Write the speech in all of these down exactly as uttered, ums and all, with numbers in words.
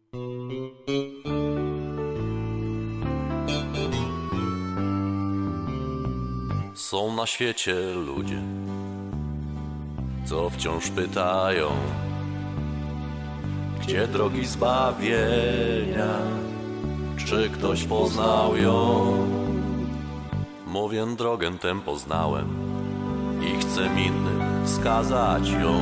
Są na świecie ludzie, co wciąż pytają, gdzie drogi zbawienia, czy ktoś poznał ją? Mówię, drogę tę poznałem i chcę innym wskazać ją,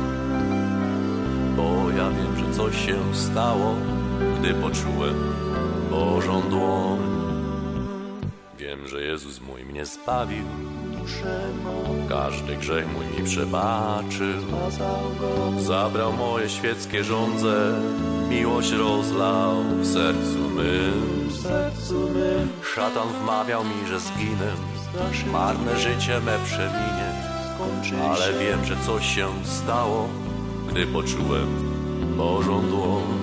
bo ja wiem, że coś się stało, gdy poczułem Bożą dłoń. Wiem, że Jezus mój mnie zbawił, każdy grzech mój mi przebaczył, zabrał moje świeckie żądze, miłość rozlał w sercu mym. Szatan wmawiał mi, że zginę, marne życie me przeminie, ale wiem, że coś się stało, gdy poczułem Bożą dłoń.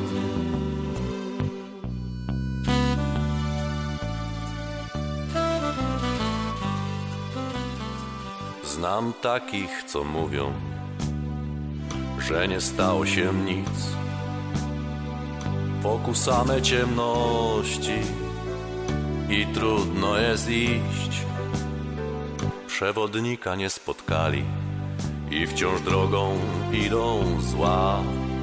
Znam takich, co mówią, że nie stało się nic, wokół same ciemności i trudno jest iść. Przewodnika nie spotkali i wciąż drogą idą zła,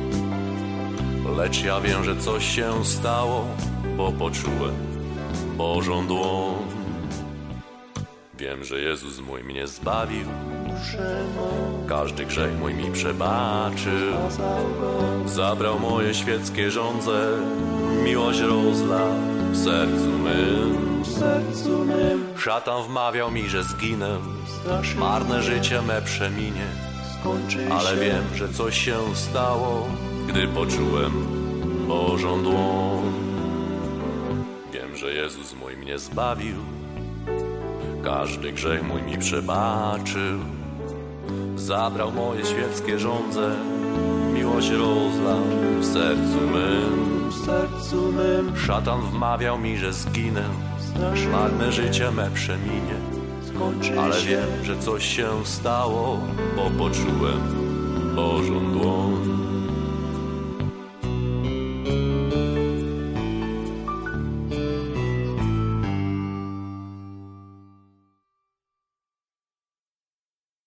lecz ja wiem, że coś się stało, bo poczułem Bożą dłoń. Wiem, że Jezus mój mnie zbawił, każdy grzech mój mi przebaczył, zabrał moje świeckie żądze, miłość rozlał w sercu mym. Szatan wmawiał mi, że zginę, marne życie me przeminie, ale wiem, że coś się stało, gdy poczułem Bożą dłoń. Wiem, że Jezus mój mnie zbawił, każdy grzech mój mi przebaczył, zabrał moje świeckie żądze, miłość rozlał w sercu mym. Szatan wmawiał mi, że zginę, marne życie me przeminie, ale wiem, że coś się stało, bo poczułem Bożą dłoń.